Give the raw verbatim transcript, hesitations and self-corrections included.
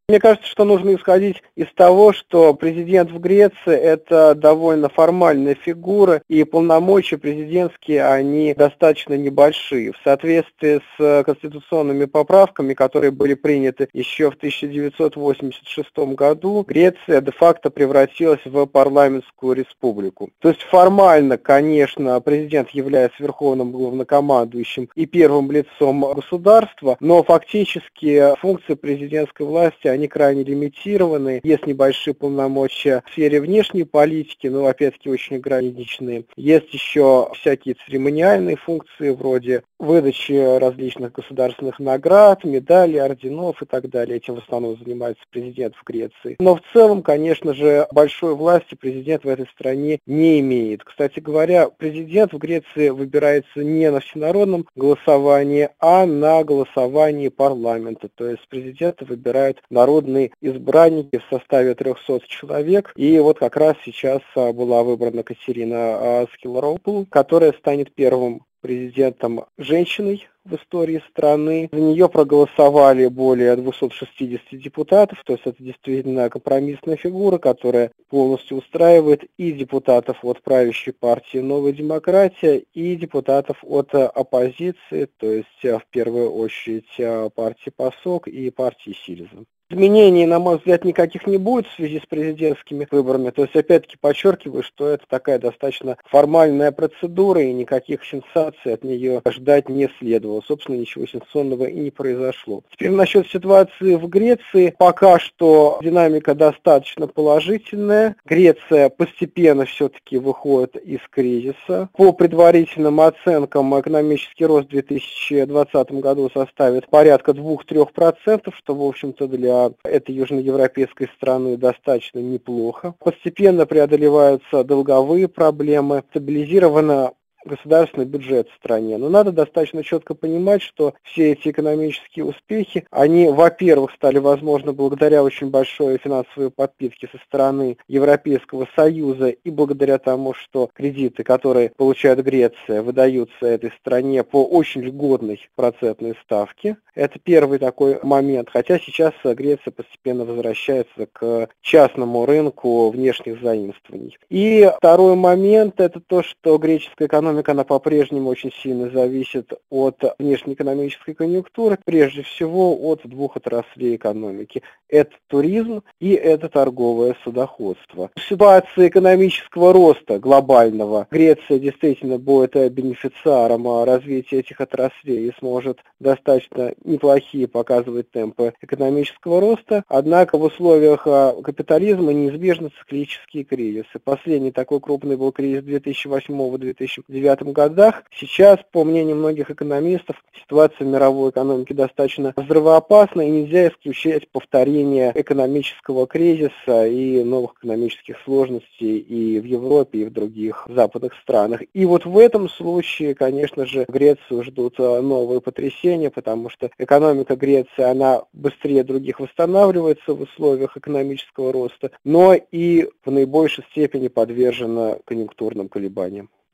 Мне кажется, что нужно исходить из того, что президент в Греции – это довольно формальная фигура, и полномочия президентские, они достаточно небольшие. В соответствии с конституционными поправками, которые были приняты еще в тысяча девятьсот восемьдесят шестом году, Греция де-факто превратилась в парламентскую республику. То есть формально, конечно, президент является верховным главнокомандующим и первым лицом государства, но фактически функции президентской власти они крайне лимитированы, есть небольшие полномочия в сфере внешней политики, но опять-таки очень ограниченные. Есть еще всякие церемониальные функции вроде выдачи различных государственных наград, медалей, орденов и так далее. Этим в основном занимается президент в Греции. Но в целом, конечно же, большой власти президент в этой стране не имеет. Кстати говоря, президент в Греции выбирается не на всенародном голосовании, а на голосовании парламента. То есть президента выбирают народные избранники в составе трехсот человек. И вот как раз сейчас была выбрана Катерина Скиллроупл, которая станет первым президентом женщиной в истории страны. За нее проголосовали более двухсот шестидесяти депутатов, то есть это действительно компромиссная фигура, которая полностью устраивает и депутатов от правящей партии «Новая демократия», и депутатов от оппозиции, то есть в первую очередь партии ПАСОК и партии СИРИЗА. Изменений, на мой взгляд, никаких не будет в связи с президентскими выборами. То есть, опять-таки, подчеркиваю, что это такая достаточно формальная процедура, и никаких сенсаций от нее ждать не следовало. Собственно, ничего сенсационного и не произошло. Теперь насчет ситуации в Греции. Пока что динамика достаточно положительная. Греция постепенно все-таки выходит из кризиса. По предварительным оценкам, экономический рост в две тысячи двадцатом году составит порядка двух-трёх процентов, что, в общем-то, для этой южноевропейской страны достаточно неплохо. Постепенно преодолеваются долговые проблемы, стабилизирована государственный бюджет в стране. Но надо достаточно четко понимать, что все эти экономические успехи, они, во-первых, стали возможны благодаря очень большой финансовой подпитке со стороны Европейского Союза и благодаря тому, что кредиты, которые получает Греция, выдаются этой стране по очень льготной процентной ставке. Это первый такой момент. Хотя сейчас Греция постепенно возвращается к частному рынку внешних заимствований. И второй момент – это то, что греческая экономика она по-прежнему очень сильно зависит от внешнеэкономической конъюнктуры, прежде всего от двух отраслей экономики. Это туризм и это торговое судоходство. В ситуации экономического роста глобального Греция действительно будет бенефициаром развития этих отраслей и сможет достаточно неплохие показывать темпы экономического роста. Однако в условиях капитализма неизбежны циклические кризисы. Последний такой крупный был кризис две тысячи восьмого — две тысячи девятом годах. Сейчас, по мнению многих экономистов, ситуация в мировой экономике достаточно взрывоопасна, и нельзя исключать повторение экономического кризиса и новых экономических сложностей и в Европе, и в других западных странах. И вот в этом случае, конечно же, Грецию ждут новые потрясения, потому что экономика Греции, она быстрее других восстанавливается в условиях экономического роста, но и в наибольшей степени подвержена конъюнктурным колебаниям.